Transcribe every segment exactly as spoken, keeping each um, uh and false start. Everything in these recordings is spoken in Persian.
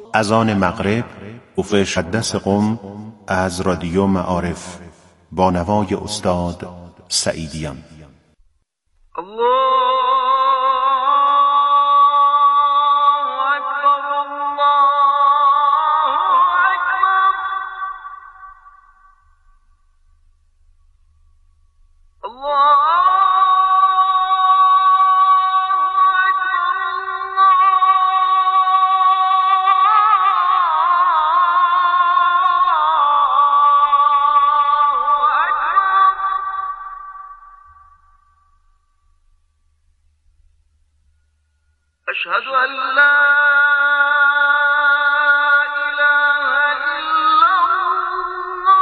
از آن مغرب گفتش حدث قم از رادیو معارف با نوای استاد سعیدیان. أشهد أن لا إله إلا الله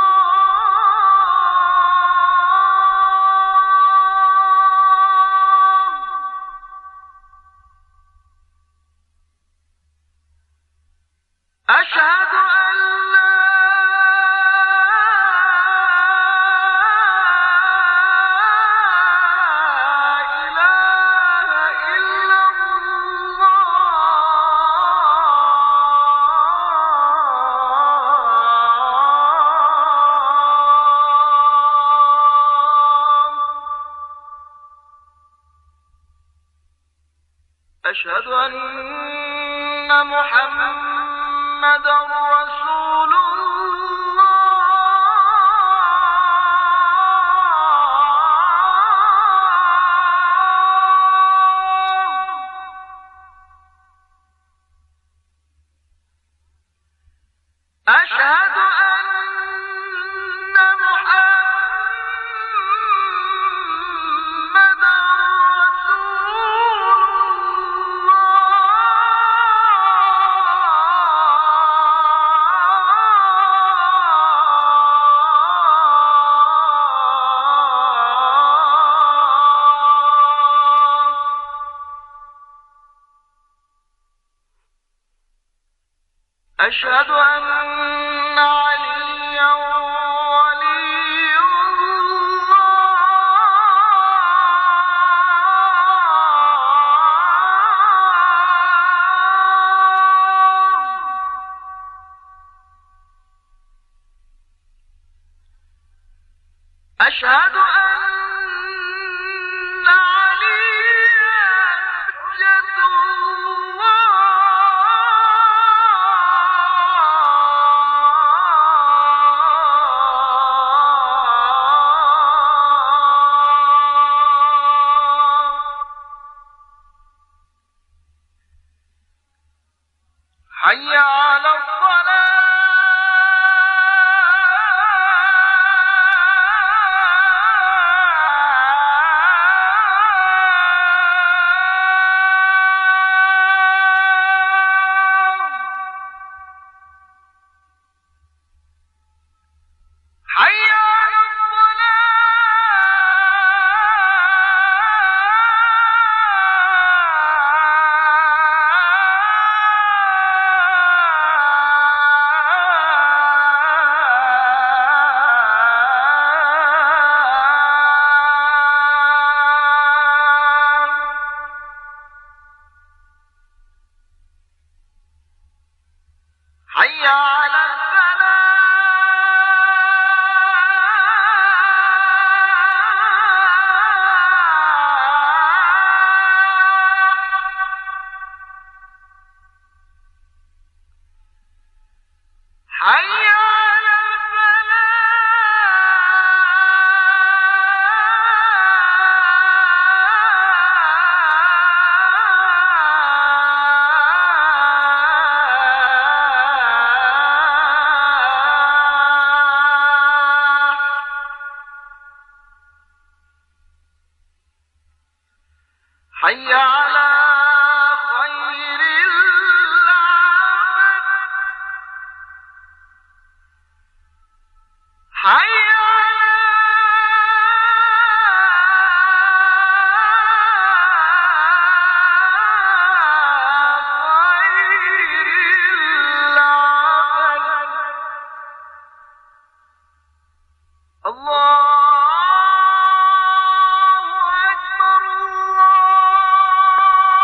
أشهد أن لا أشهد أن محمدًا رسول الله أشهد أشهد أن عليا ولي الله أشهد أن حي على الصلاة حي على حي على الفلاح حي على حي على خير العمل حي على خير العمل الله أكبر الله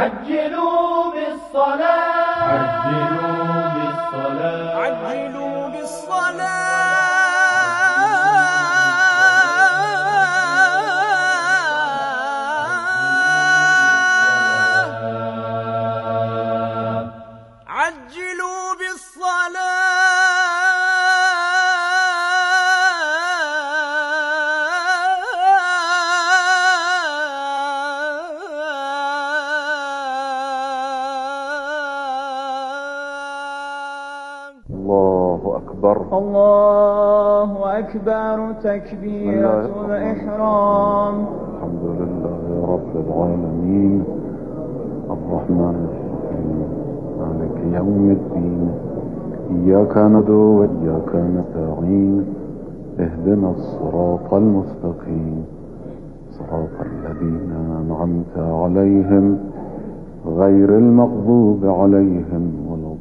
عجلوا بالصلاة عجلوا بالصلاة عجلوا بالصلاة عجلوا بالصلاة الله أكبر الله أكبر تكبيرة الإحرام. الحمد لله رب العالمين الرحمن الرحيم مالك يوم الدين إياك ندعو وإياك نستعين اهدنا الصراط المستقيم صراط الذين أنعمت عليهم غير المغضوب عليهم ولا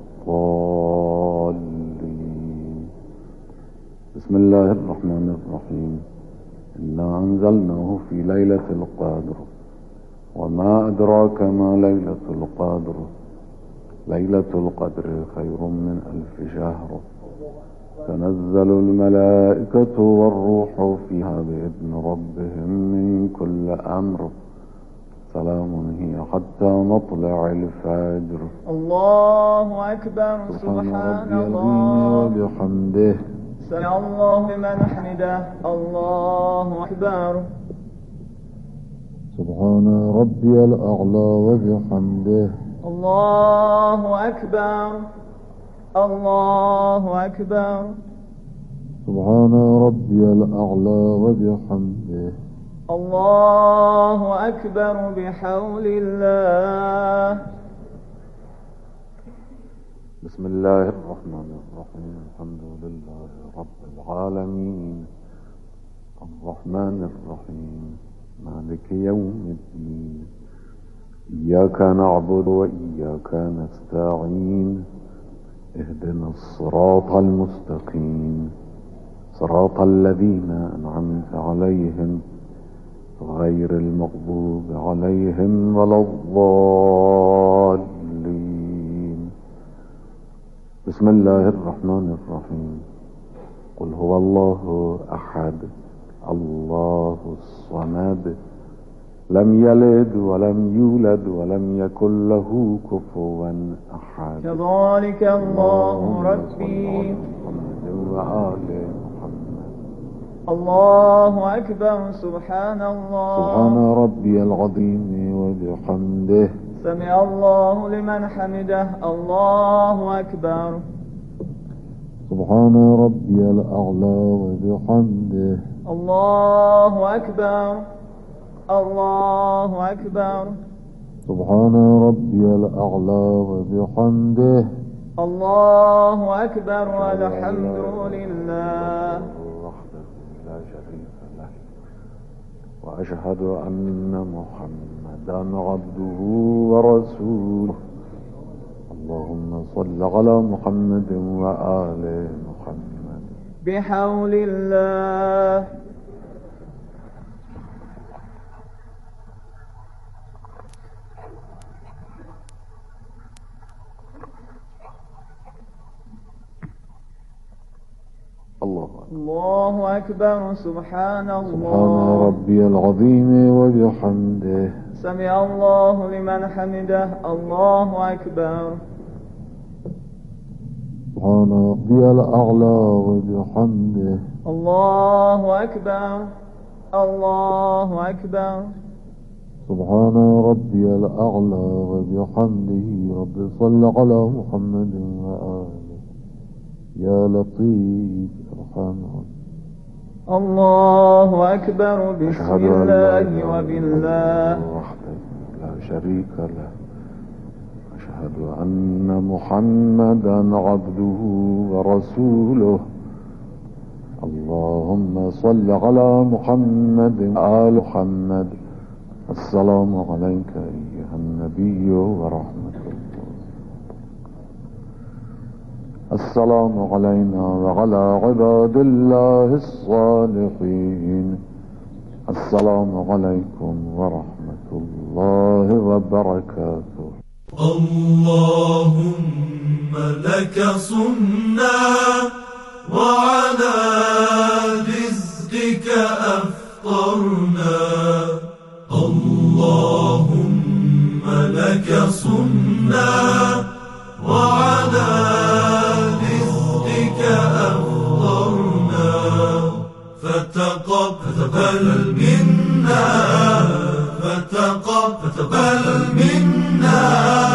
الضالين. بسم الله الرحمن الرحيم. إنا أنزلناه في ليلة القدر وما أدراك ما ليلة القدر ليلة القدر خير من ألف شهر تنزل الملائكة والروح فيها بإذن ربهم من كل أمر سلام هي حتى مطلع الفجر. الله أكبر. سبحان الله وبحمده سمع الله لمن حمده. الله أكبر. سبحان ربي الأعلى وبحمده. الله أكبر. الله أكبر. سبحان ربي الأعلى وبحمده. الله أكبر بحول الله. بسم الله الرحمن الرحيم. الحمد لله رب العالمين الرحمن الرحيم مالك يوم الدين إياك نعبد وإياك نستعين اهدنا الصراط المستقيم صراط الذين أنعمت عليهم غير المغضوب عليهم ولا الضالين. بسم الله الرحمن الرحيم. قل هو الله أحد الله الصمد لم يلد ولم يولد ولم يكن له كفوا أحد. كذلك الله ربي. محمد وآل محمد. الله أكبر. سبحان الله سبحان ربي العظيم وبحمده. سمع الله لمن حمده. الله أكبر. سبحان ربي الأعلى وبحمده. الله أكبر. الله أكبر. سبحان ربي الأعلى وبحمده. الله أكبر والحمد لله وحده لا شريك له وأشهد أن محمدا عبده ورسوله. اللهم صل على محمد وآل محمد. بحول الله. الله أكبر. الله أكبر. سبحان الله سبحان ربي العظيم وبحمده. سمع الله لمن حمده. الله أكبر. سبحان ربي الأعلى وبحمده. الله أكبر. الله أكبر. سبحان ربي الأعلى وبحمده. رب صل على محمد وآله يا لطيف ارحم. الله أكبر. بسم الله وبالله وحده لا شريك له. أشهد أن محمدا عبده ورسوله. اللهم صل على محمد وآل محمد. السلام عليك أيها النبي ورحمة الله. السلام علينا وعلى عباد الله الصالحين. السلام عليكم ورحمة الله. الله وبركاته. اللهم لك صمنا وعلى رزقك أفطرنا. اللهم لك صمنا وعلى رزقك أفطرنا. فتقبل منا فتقبل منا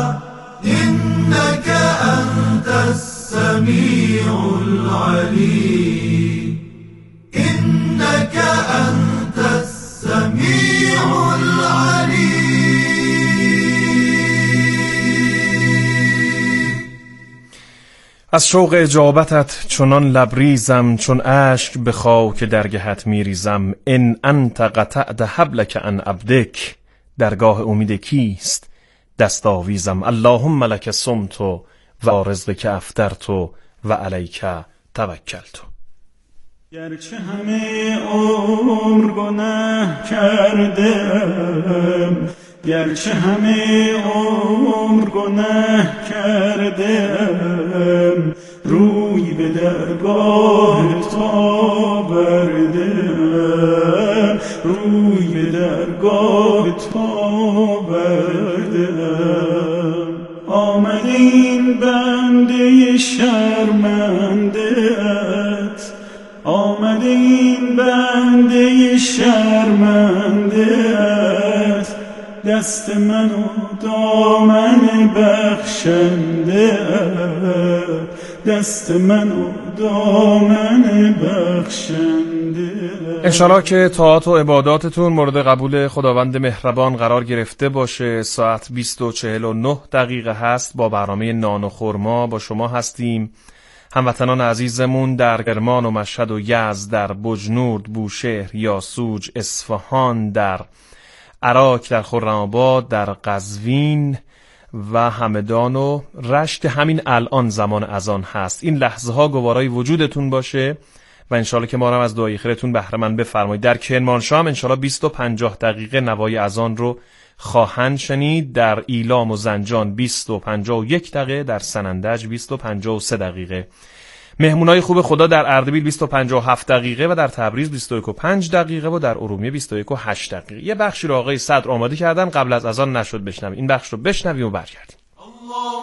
إنك أنت السميع العليم. إنك أنت السميع العليم. از شوق اجابتت چنان لبریزم، چون اشک به خاک درگهت میریزم. ان انت قطعت حبلک عن عبدک، درگاه امید کیست دستاویزم. اللهم لک صمت و رزقک افطرت و علیک توکلت. گرچه همه عمر گناه کردم، گرچه همه عمر گناه کردم، روی به درگاه تو بردم، روی به درگاه تو بردم. آمده این بنده شرمنده‌ات، آمده این بنده شرمنده‌ات، دست من و دامن بخشنده، دست من و دامن بخشنده. انشالله که طاعات و عباداتتون مورد قبول خداوند مهربان قرار گرفته باشه. ساعت بیست و چهل و نه دقیقه هست. با برنامه نان و خرما با شما هستیم. هموطنان عزیزمون در کرمان و مشهد و یزد، در بجنورد، بوشهر، یاسوج، اصفهان، در عراق، در خرم‌آباد، در قزوین و همدان و رشت، همین الان زمان اذان هست. این لحظه ها گوارای وجودتون باشه و انشالله که ما رو از دعای خیرتون بهره مند بفرمایید. در کرمانشاه هم انشالله بیست و پنجاه دقیقه نوای اذان رو خواهند شنید. در ایلام و زنجان بیست و پنجاه و یک دقیقه، در سنندج بیست و پنجاه و سه دقیقه. مهمونای خوب خدا در اردبیل بیست و پنجاه و هفت دقیقه و در تبریز بیست و یک و پنج دقیقه و در ارومیه بیست و یک و هشت دقیقه. یه بخشی رو آقای صدر آماده کردن، قبل از اذان نشد بشنویم. این بخش رو بشنویم و برگردیم. الله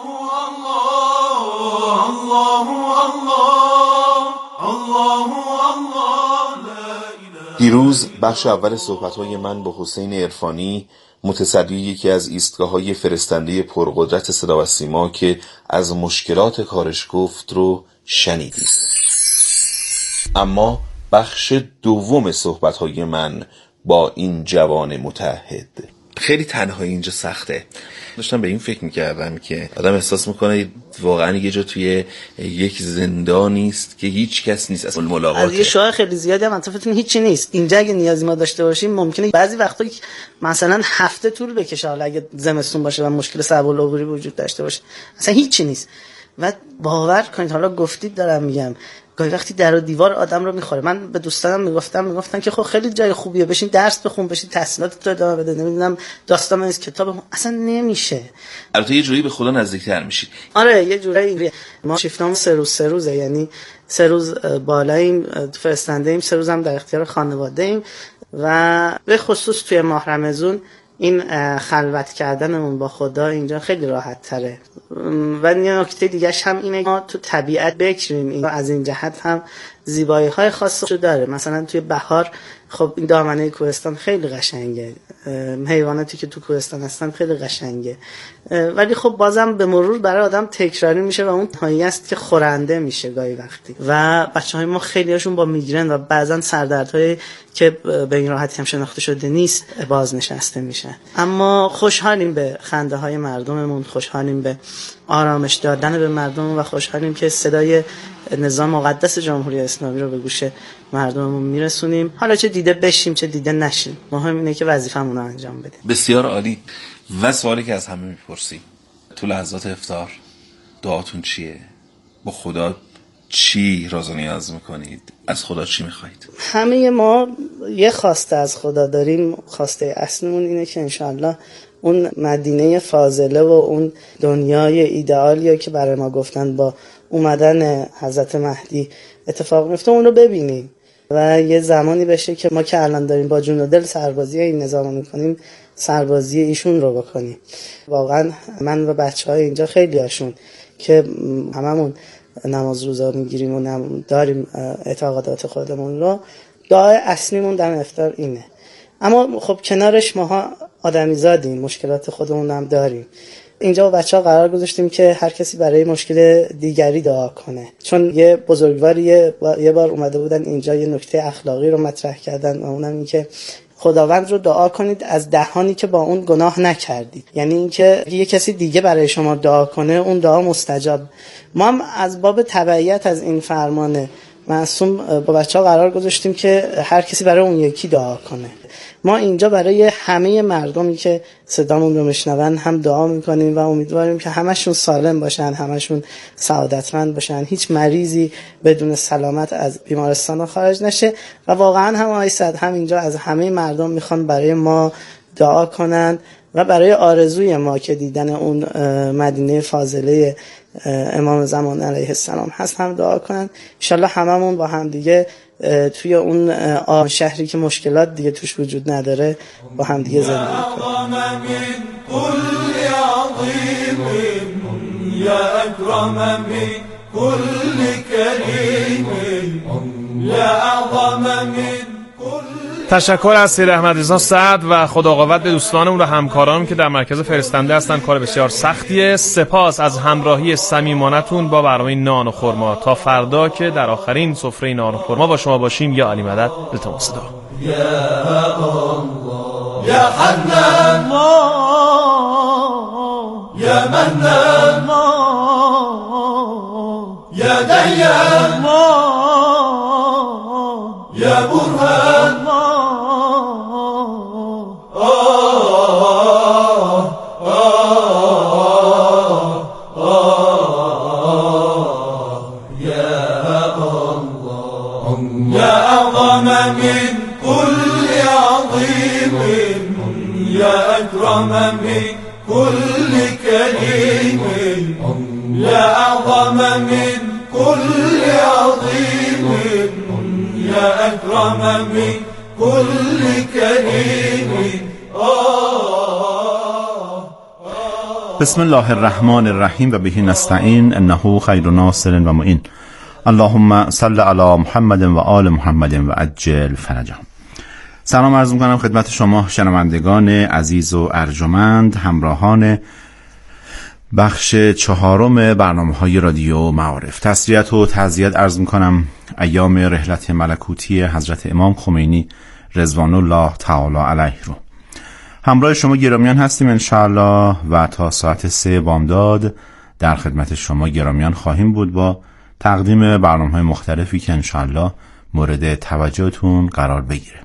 الله الله الله. دیروز بخش اول صحبت‌های من با حسین عرفانی، متصدی یکی از ایستگاه‌های فرستنده پرقدرت صدا و سیما که از مشکلات کارش گفت رو شنیدید. اما بخش دوم صحبت‌های من با این جوان متعهد، خیلی تنهایی اینجا سخته. داشتم به این فکر میکردم که آدم احساس میکنه واقعا یه جا توی یک زندانی است که هیچ کس نیست اصلا ملاقاته. از یه شاه خیلی زیادی هم اطرافتون هیچی نیست. اینجا اگه نیازی ما داشته باشیم ممکنه بعضی وقتا مثلا هفته طول بکشه، حالا اگه زمستون باشه و مشکل صعب العبوری وجود داشته باشه، اصلا هیچی نیست. و باور کنید، حالا گفتید دارم میگم، گاهی وقتی در و دیوار آدم رو میخوره. من به دوستانم میگفتم میگفتن که خب خیلی جای خوبیه، بشین درس بخون، بشین تحصیلاتت رو ادامه بده، نمیدونم داستان از کتاب، اصلا نمیشه. البته یه جوری به خدا نزدیکتر میشید. آره یه جوری. ما شیفتمون سه روز سه روزه، یعنی سه روز بالاییم فرستنده ایم، سه روز هم در اختیار خانواده ایم و به خصوص توی ماه رمضان این خلوت کردنمون با خدا اینجا خیلی راحت تره. و یه نکته دیگه‌ش هم اینه ما تو طبیعت بکریم، این از این جهت هم زیبایی های خاصی داره. مثلا توی بهار خب این دامنه کوهستان خیلی قشنگه، حیواناتی که تو کوهستان هستن خیلی قشنگه، ولی خب بازم به مرور برای آدم تکراری میشه و اون تایی است که خورنده میشه گاهی وقتی. و بچهای ما خیلی هاشون با میگرن و بعضا سردردهای که به این راحتی هم شناخته شده نیست بازنشسته میشه. اما خوشحالیم به خنده های مردممون، خوشحالیم به آرامش دادن به مردم و خوشحالیم که صدای نظام مقدس جمهوری اسلامی رو به گوش مردممون میرسونیم. حالا چه دیده بشیم چه دیده نشیم، مهم اینه که وظیفمون رو انجام بدیم. بسیار عالی. و سوالی که از همه میپرسیم تو لحظات افطار دعاتون چیه؟ با خدا چی راز و نیاز میکنید؟ از خدا چی میخواید؟ همه ما یه خواسته از خدا داریم. خواسته اصلیمون اینه که انشاءالله اون مدینه فاضله و اون دنیای ایدئالی که برای ما گفتن با اومدن حضرت مهدی اتفاق میفته اون رو ببینیم و یه زمانی بشه که ما که الان داریم با جون و دل سربازی این نظام میکنیم سربازی ایشون رو بکنیم. واقعا من و بچه های اینجا خیلی هاشون که هممون نماز روزا میگیریم و داریم اعتقادات خودمون رو، دعای اصلیمون در افطار اینه. اما خب کنارش ماها آدمی زادیم، مشکلات خودمون هم داریم. اینجا با بچه ها قرار گذاشتیم که هر کسی برای مشکل دیگری دعا کنه، چون یه بزرگواری یه بار اومده بودن اینجا یه نکته اخلاقی رو مطرح کردن و اونم این که خداوند رو دعا کنید از دهانی که با اون گناه نکردید. یعنی اینکه یه کسی دیگه برای شما دعا کنه اون دعا مستجاب. ما هم از باب تبعیت از این فرمان معصوم با بچه ها قرار گذاشتیم که هر کسی برای اون یکی دعا کنه. ما اینجا برای همه مردمی که صدامون رو میشنون هم دعا میکنیم و امیدواریم که همشون سالم باشن، همشون سعادتمند باشن، هیچ مریضی بدون سلامت از بیمارستان خارج نشه. و واقعا هم آقای صد هم اینجا از همه مردم میخوان برای ما دعا کنن و برای آرزوی ما که دیدن اون مدینه فاضله امام زمان علیه السلام هست هم دعا کنن. ان شاءالله هممون با هم دیگه توی اون شهری که مشکلات دیگه توش وجود نداره با هم دیگه زندگی کنیم. تشکر از سید احمد رضا سعد و خدا قوت به دوستانمون و همکارانم که در مرکز فرستنده هستن. کار بسیار سختیه. سپاس از همراهی صمیمانه‌تون با برنامه نان و خرما. تا فردا که در آخرین سفره نان و خرما با شما باشیم. یا علی مدد. التماس دعا. یا حنان یا منان یا دیان یا برهان من كل كريم يا أعظم من كل عظيم يا أكرم من كل كريم. بسم الله الرحمن الرحیم و به نستعین انه خیر ناصر و معین. اللهم صل علی محمد و آل محمد و عجل فرجهم. سلام عرض می‌کنم خدمت شما شنوندگان عزیز و ارجمند، همراهان بخش چهارم برنامه‌های رادیو معارف. تسلیت و تعزیت عرض می‌کنم ایام رحلت ملکوتی حضرت امام خمینی رضوان الله تعالی علیه رو. همراه شما گرامیان هستیم انشاءالله و تا ساعت سه بامداد در خدمت شما گرامیان خواهیم بود با تقدیم برنامه‌های مختلفی که انشاءالله مورد توجهتون قرار بگیره.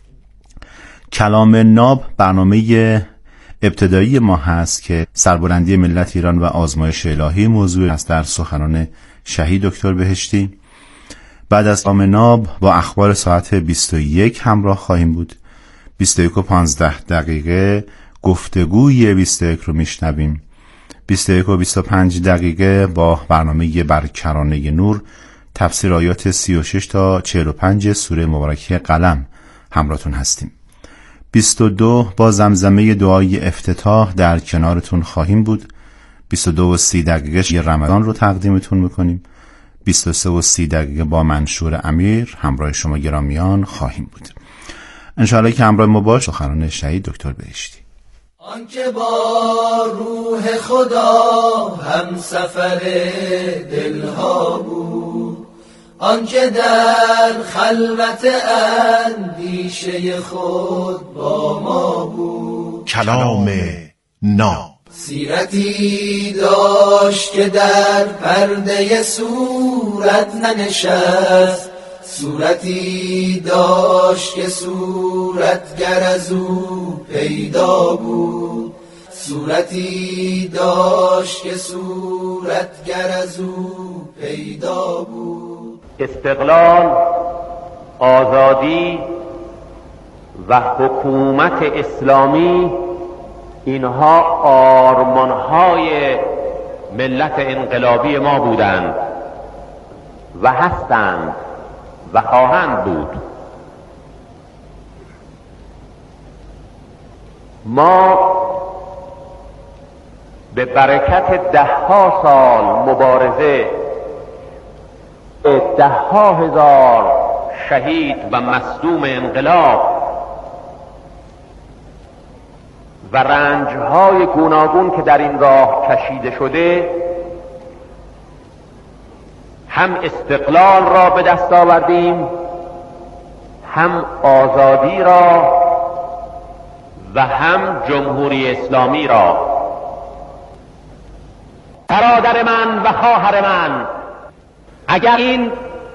کلام ناب برنامه ابتدایی ما هست که سربلندی ملت ایران و آزمایش الهی موضوع است در سخنان شهید دکتر بهشتی. بعد از کلام ناب با اخبار ساعت بیست و یک همراه خواهیم بود. بیست و یک و پانزده دقیقه گفتگوی بیست و یک رو میشنویم. بیست و یک و بیست و پنج دقیقه با برنامه برکرانه نور تفسیر آیات سی و شش تا چهل و پنج سوره مبارکه قلم همراهتون هستیم. بیست و دو با زمزمه دعای افتتاح در کنارتون خواهیم بود. بیست و دو و سی دقیقه یه رمضان رو تقدیمتون میکنیم. بیست و سه و سی دقیقه با منشور امیر همراه شما گرامیان خواهیم بود. انشاءالله که همراه ما باش. سخنان شهید دکتر بهشتی. آنکه با روح خدا هم سفر دلها بود، آنکه در خلوت اندیشه خود با ما بود. کلام ناب سیرتی داشت که در پرده صورت ننشست، صورتی داشت که صورتگر از او پیدا بود، صورتی داشت که صورتگر از او پیدا بود. استقلال، آزادی و حکومت اسلامی، اینها آرمانهای ملت انقلابی ما بودند و هستند و خواهند بود. ما به برکت ده ها سال مبارزه، ده ها هزار شهید و مصدوم انقلاب و رنج‌های گوناگون که در این راه کشیده شده، هم استقلال را به دست آوردیم، هم آزادی را و هم جمهوری اسلامی را. برادر من و خواهر من، اگر این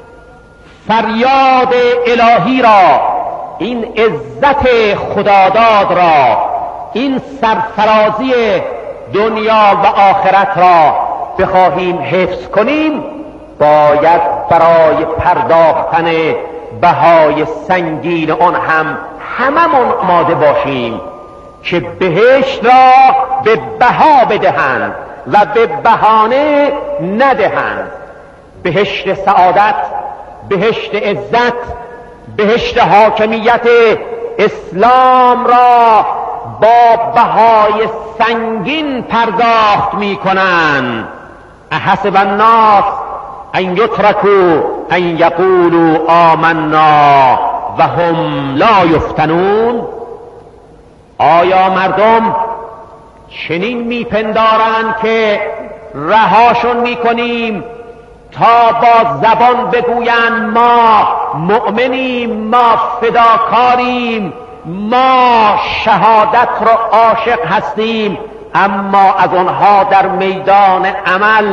فریاد الهی را، این عزت خداداد را، این سرفرازی دنیا و آخرت را بخواهیم حفظ کنیم، باید برای پرداختن بهای سنگین آن هم هممون آماده باشیم که بهشت را به بها بدهند و به بهانه ندهند. بهشت سعادت، بهشت عزت، بهشت حاکمیت اسلام را با بهای سنگین پرداخت می کنند. احسب الناس ان یترکوا ان یقولوا آمنا و هم لا یفتنون. آیا مردم چنین میپندارند که رهاشون میکنیم تا با زبان بگویند ما مؤمنیم، ما فداکاریم، ما شهادت را عاشق هستیم، اما از آنها در میدان عمل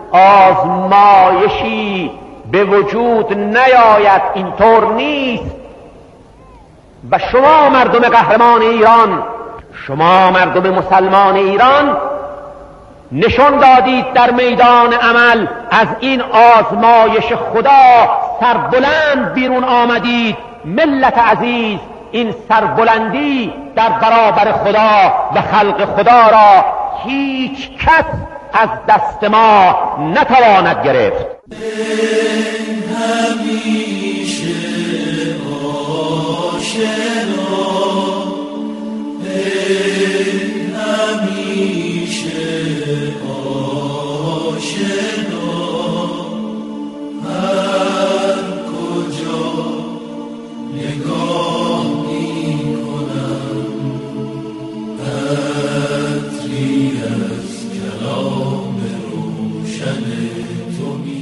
آزمایشی به وجود نیاید؟ اینطور نیست. و شما مردم قهرمان ایران، شما مردم مسلمان ایران نشان دادید در میدان عمل، از این آزمایش خدا سربلند بیرون آمدید. ملت عزیز، این سربلندی در برابر خدا و خلق خدا را هیچ کس از دست ما نتواند گرفت. همیشه آشنا، همیشه آشنا، هر کجا نگاه می کنم عطری از کلام روشن تو می.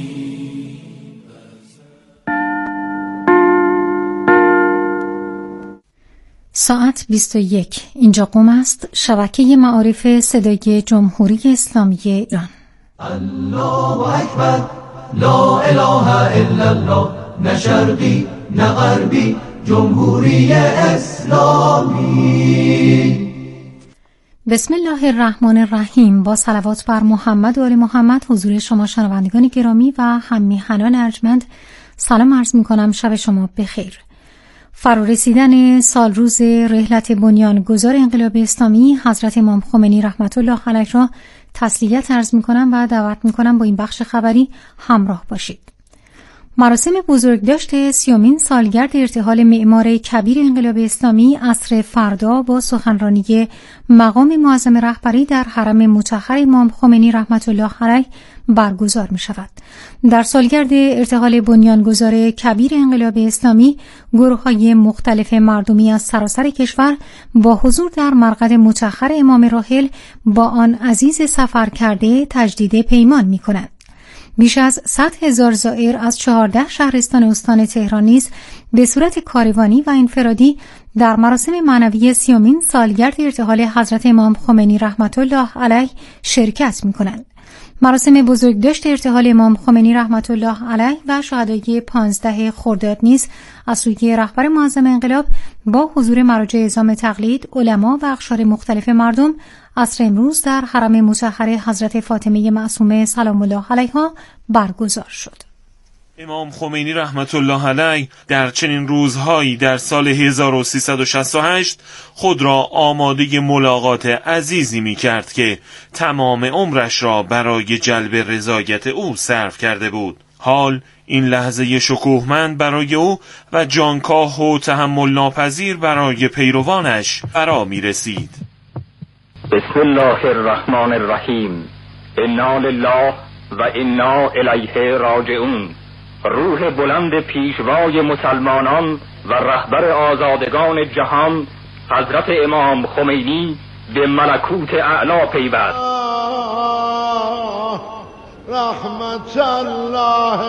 ساعت بیست و یک. اینجا قم است، شبکه معارف صدای جمهوری اسلامی ایران. الله اکبر، لا اله الا الله، نه شرقی نه غربی، جمهوری اسلامی. بسم الله الرحمن الرحیم. با صلوات بر محمد و آل محمد حضور شما شنوندگان گرامی و هم میهنان ارجمند سلام عرض میکنم. شب شما بخیر. فرا رسیدن سال روز رحلت بنیانگذار انقلاب اسلامی حضرت امام خمینی رحمت الله علیه را تسلیت عرض میکنم و دعوت میکنم با این بخش خبری همراه باشید. مراسم بزرگداشت سیومین سالگرد ارتحال معمار کبیر انقلاب اسلامی عصر فردا با سخنرانی مقام معظم رهبری در حرم مطهر امام خمینی رحمت الله علیه برگزار می شود. در سالگرد ارتحال بنیانگذار کبیر انقلاب اسلامی، گروه‌های مختلف مردمی از سراسر کشور با حضور در مرقد مطهر امام راحل با آن عزیز سفر کرده تجدید پیمان می کنند. بیش از صد هزار زائر از چهارده شهرستان استان تهران نیز به صورت کاروانی و انفرادی در مراسم معنوی سیومین سالگرد ارتحال حضرت امام خمینی رحمت الله علیه شرکت می کنند. مراسم بزرگداشت ارتحال امام خمینی رحمت الله علیه و شهدای پانزده خرداد نیز از سوی رهبر معظم انقلاب با حضور مراجع اعظام تقلید، علما و اقشار مختلف مردم عصر امروز در حرم مطهر حضرت فاطمه معصومه سلام الله علیها برگزار شد. امام خمینی رحمت الله علیه در چنین روزهایی در سال هزار و سیصد و شصت و هشت خود را آماده ملاقات عزیزی می کرد که تمام عمرش را برای جلب رضایت او صرف کرده بود. حال این لحظه شکوهمند برای او و جانکاه و تحمل ناپذیر برای پیروانش فرا می رسید. بسم الله الرحمن الرحیم. انا لله و انا الیه راجعون. روح بلند پیشوای مسلمانان و رهبر آزادگان جهان حضرت امام خمینی به ملکوت اعلا پیوست. رحمت الله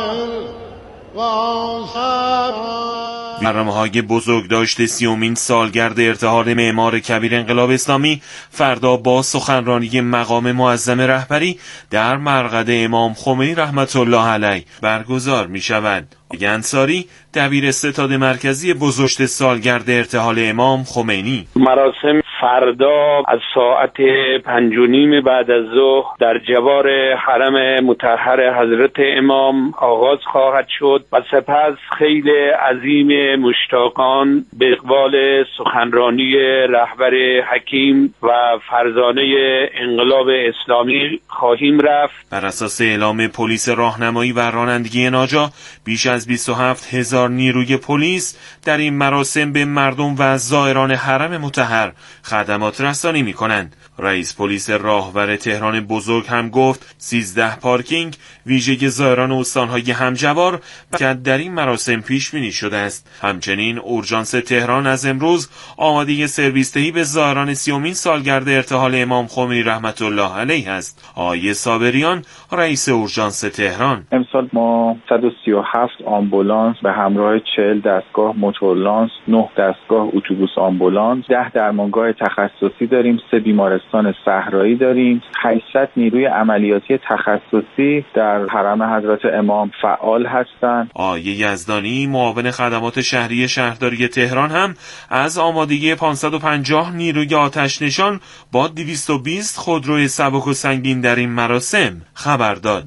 برنامه‌های بزرگداشت سیومین سالگرد ارتحال معمار کبیر انقلاب اسلامی فردا با سخنرانی مقام معظم رهبری در مرقد امام خمینی رحمت الله علیه برگزار می شود. انصاری دبیر ستاد مرکزی بزرگداشت سالگرد ارتحال امام خمینی: مراسم فردا از ساعت پنج و نیم بعد از ظهر در جوار حرم مطهر حضرت امام آغاز خواهد شد و سپس خیل عظیم مشتاقان به اقبال سخنرانی رهبر حکیم و فرزانه انقلاب اسلامی خواهیم رفت. بر اساس اعلام پلیس راهنمایی و رانندگی ناجا بیش از بیست و هفت هزار نیروی پلیس در این مراسم به مردم و زائران حرم مطهر خدمات رسانی می کنند. رئیس پلیس راهور تهران بزرگ هم گفت سیزده پارکینگ ویژه زائران استانهای همجوار که در این مراسم پیش بینی شده است. همچنین اورژانس تهران از امروز آماده سرویس دهی به زائران سیومین سالگرد ارتحال امام خمینی رحمت الله علیه است. آقای صابریان رئیس اورژانس تهران: امسال ما صد و سی و هفت آمبولانس به همراه چهل دستگاه موتورلانس، نه دستگاه اتوبوس آمبولانس، ده درمانگاه تخصصی داریم، سه بیمارستان صحرایی داریم، هشتصد نیروی عملیاتی تخصصی در حرم حضرت امام فعال هستند. آقای یزدانی معاون خدمات شهری شهرداری تهران هم از آمادگی پانصد و پنجاه نیروی آتش نشان با دویست و بیست خودروی سبک و سنگین در این مراسم خبر داد.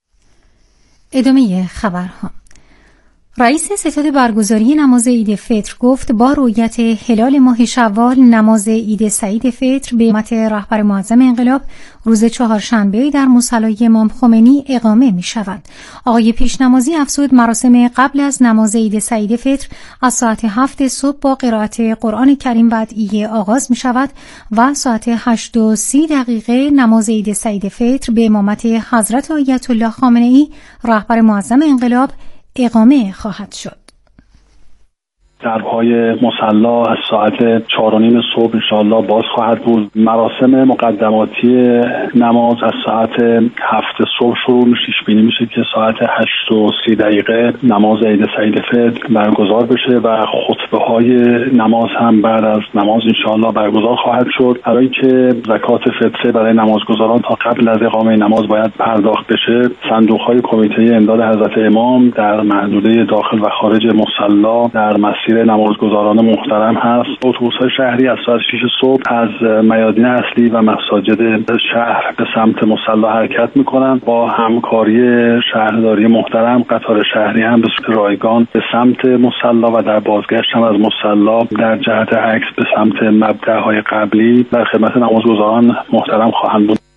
ادامه خبرها. رئیس ستاد برگزاری نماز عید فطر گفت با رؤیت هلال ماه شوال نماز عید سعید فطر به امت رهبر معظم انقلاب روز چهارشنبه در مصلی امام خمینی اقامه می شود. آقای پیشنمازی افزود مراسم قبل از نماز عید سعید فطر از ساعت هفت صبح با قرائت قرآن کریم و ادعیه آغاز می شود و ساعت هشت و سی دقیقه نماز عید سعید فطر به امامت حضرت آیت الله خامنه ای رهبر معظم انقلاب اقامه خواهد شد. درهای مصلا از ساعت چهار و نیم صبح انشاءالله باز خواهد بود. مراسم مقدماتی نماز از ساعت هفت صبح شروع میشه. پیش بینی میشه که ساعت هشت و سی دقیقه نماز عید سعید فطر برگزار بشه و خطبه های نماز هم بعد از نماز انشاءالله برگزار خواهد شد. برای که زکات فطره برای نمازگزاران تا قبل از اقامه نماز باید پرداخت بشه، صندوق های کمیته امداد حضرت امام در محدوده داخل و خارج مصلا در مسیر نمازگزاران محترم هست. اتوبوس‌های شهری از ساعت شش صبح از میادین اصلی و مساجد شهر به سمت مصلا حرکت می‌کنند. با همکاری شهرداری محترم قطار شهری هم به صورت رایگان به سمت مصلا و در بازگشت هم از مصلا در جهت عکس به سمت مبدأهای قبلی در خدمت نمازگزاران محترم خواهند بود.